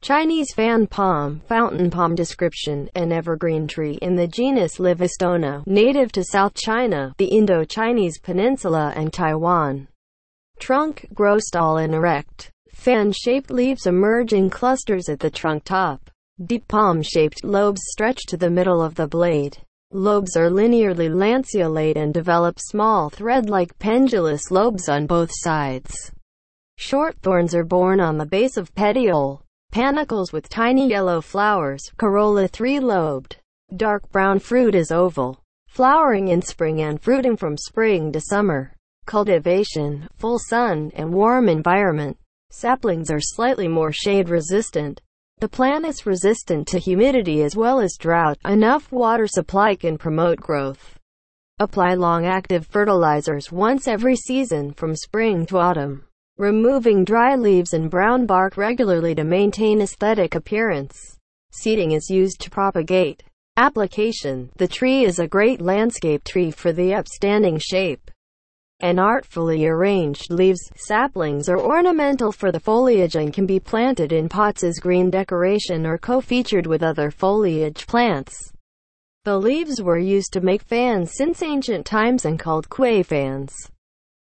Chinese fan palm, fountain palm. Description: an evergreen tree in the genus Livistona, native to South China, the Indo-Chinese peninsula and Taiwan. Trunk: gross, tall and erect. Fan-shaped leaves emerge in clusters at the trunk top. Deep palm-shaped lobes stretch to the middle of the blade. Lobes are linearly lanceolate and develop small thread-like pendulous lobes on both sides. Short thorns are borne on the base of petiole. Panicles with tiny yellow flowers. Corolla three-lobed. Dark brown. Fruit is oval. Flowering in spring and fruiting from spring to summer. Cultivation: full sun and warm environment. Saplings are slightly more shade-resistant. The plant is resistant to humidity as well as drought. Enough water supply can promote growth. Apply long-active fertilizers once every season from spring to autumn, removing dry leaves and brown bark regularly to maintain aesthetic appearance. Seeding is used to propagate. Application: the tree is a great landscape tree for the upstanding shape and artfully arranged leaves. Saplings are ornamental for the foliage and can be planted in pots as green decoration or co-featured with other foliage plants. The leaves were used to make fans since ancient times and called kuei fans.